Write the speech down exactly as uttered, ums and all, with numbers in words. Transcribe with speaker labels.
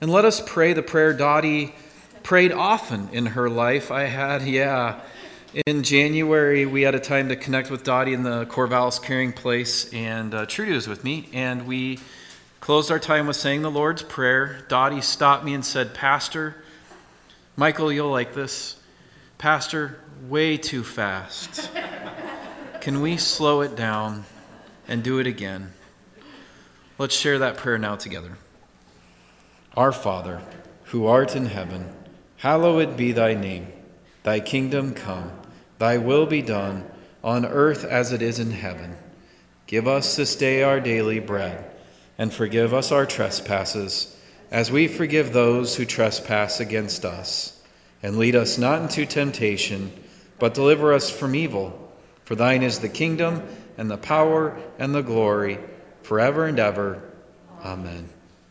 Speaker 1: And let us pray the prayer Dottie prayed often in her life. I had, yeah, in January, we had a time to connect with Dottie in the Corvallis Caring Place, and uh, Trudy was with me, and we closed our time with saying the Lord's Prayer. Dottie stopped me and said, Pastor, Michael, you'll like this. Pastor, way too fast. Can we slow it down and do it again? Let's share that prayer now together. Our Father, who art in heaven, hallowed be thy name. Thy kingdom come, thy will be done, on earth as it is in heaven. Give us this day our daily bread, and forgive us our trespasses, as we forgive those who trespass against us. And lead us not into temptation, but deliver us from evil. For thine is the kingdom, and the power, and the glory, forever and ever. Amen.